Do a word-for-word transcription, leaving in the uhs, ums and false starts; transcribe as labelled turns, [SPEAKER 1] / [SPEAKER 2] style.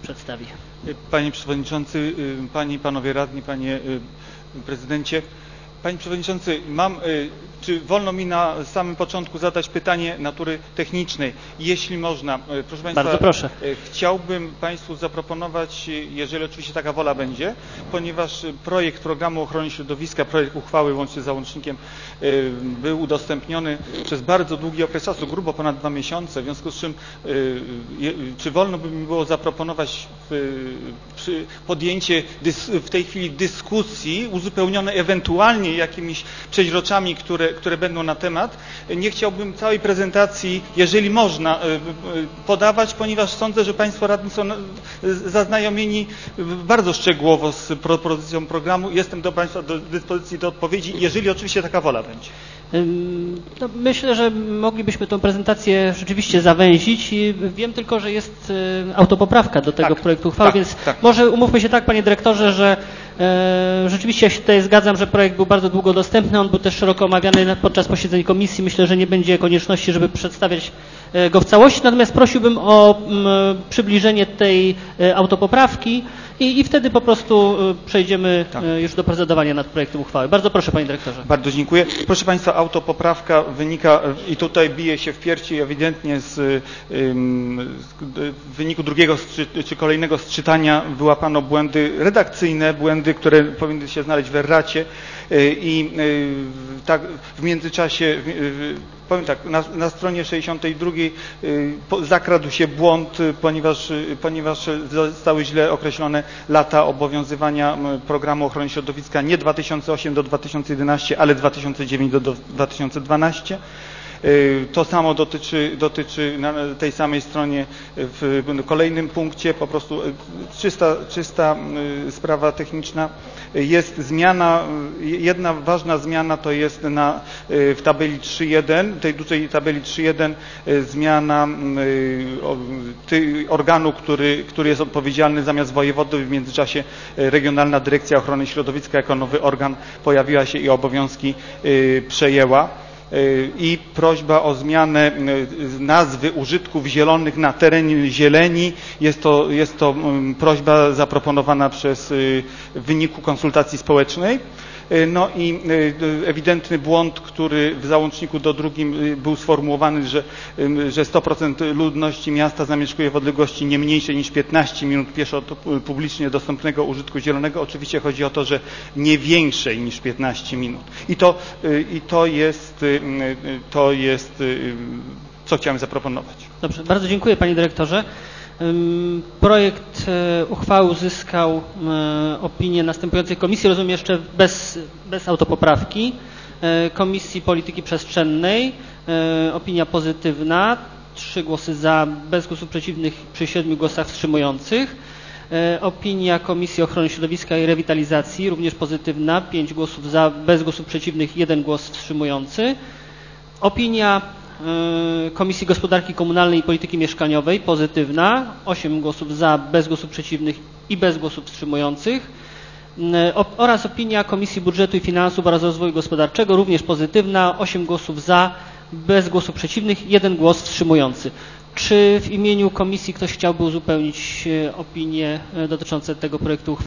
[SPEAKER 1] przedstawi.
[SPEAKER 2] Panie Przewodniczący, Panie i Panowie Radni, Panie Prezydencie. Panie Przewodniczący, mam, czy wolno mi na samym początku zadać pytanie natury technicznej? Jeśli można, proszę Państwa,
[SPEAKER 1] bardzo proszę.
[SPEAKER 2] Chciałbym Państwu zaproponować, jeżeli oczywiście taka wola będzie, ponieważ projekt programu ochrony środowiska, projekt uchwały łącznie z załącznikiem był udostępniony przez bardzo długi okres czasu, grubo ponad dwa miesiące, w związku z czym czy wolno by mi było zaproponować podjęcie w tej chwili dyskusji uzupełnione ewentualnie jakimiś przeźroczami, które, które będą na temat. Nie chciałbym całej prezentacji, jeżeli można, podawać, ponieważ sądzę, że Państwo radni są zaznajomieni bardzo szczegółowo z propozycją programu. Jestem do Państwa do dyspozycji do odpowiedzi, jeżeli oczywiście taka wola będzie.
[SPEAKER 1] No, myślę, że moglibyśmy tę prezentację rzeczywiście zawęzić. Wiem tylko, że jest autopoprawka do tego tak, projektu uchwały, tak, więc tak. Może umówmy się tak, Panie Dyrektorze, że e, rzeczywiście ja się tutaj zgadzam, że projekt był bardzo długo dostępny, on był też szeroko omawiany podczas posiedzeń komisji. Myślę, że nie będzie konieczności, żeby przedstawiać go w całości, natomiast prosiłbym o m, przybliżenie tej autopoprawki i, i wtedy po prostu przejdziemy tak. już do procedowania nad projektem uchwały. Bardzo proszę, Panie Dyrektorze.
[SPEAKER 2] Bardzo dziękuję. Proszę Państwa, autopoprawka wynika i tutaj bije się w piersi ewidentnie z, z wyniku drugiego czy kolejnego czytania wyłapano błędy redakcyjne, błędy, które powinny się znaleźć w erracie i tak w międzyczasie powiem tak, na, na stronie sześćdziesiątej drugiej zakradł się błąd, ponieważ, ponieważ zostały źle określone lata obowiązywania programu ochrony środowiska, nie dwa tysiące osiem do dwa tysiące jedenaście, ale dwa tysiące dziewięć do dwa tysiące dwanaście. To samo dotyczy, dotyczy na tej samej stronie w kolejnym punkcie, po prostu czysta, czysta sprawa techniczna. Jest zmiana, jedna ważna zmiana to jest na, w tabeli trzy jeden, tej dużej tabeli trzy jeden zmiana organu, który, który jest odpowiedzialny zamiast wojewody, w międzyczasie Regionalna Dyrekcja Ochrony Środowiska jako nowy organ pojawiła się i obowiązki przejęła. I prośba o zmianę nazwy użytków zielonych na terenie zieleni. Jest to, jest to prośba zaproponowana przez w wyniku konsultacji społecznej. No i ewidentny błąd, który w załączniku do drugim był sformułowany, że, że sto procent ludności miasta zamieszkuje w odległości nie mniejszej niż piętnaście minut pieszo od publicznie dostępnego użytku zielonego. Oczywiście chodzi o to, że nie większej niż piętnaście minut. I to, i to jest, to jest, co chciałem zaproponować.
[SPEAKER 1] Dobrze, bardzo dziękuję, Panie Dyrektorze. Projekt uchwały uzyskał opinię następującej komisji, rozumiem jeszcze bez, bez autopoprawki. Komisji Polityki Przestrzennej, opinia pozytywna, trzy głosy za, bez głosów przeciwnych przy siedmiu głosach wstrzymujących. Opinia Komisji Ochrony Środowiska i Rewitalizacji, również pozytywna, pięć głosów za, bez głosów przeciwnych, jeden głos wstrzymujący. Opinia Komisji Gospodarki Komunalnej i Polityki Mieszkaniowej pozytywna, osiem głosów za, bez głosów przeciwnych i bez głosów wstrzymujących oraz opinia Komisji Budżetu i Finansów oraz Rozwoju Gospodarczego również pozytywna, osiem głosów za, bez głosów przeciwnych, jeden głos wstrzymujący. Czy w imieniu komisji ktoś chciałby uzupełnić opinie dotyczące tego projektu uchwały?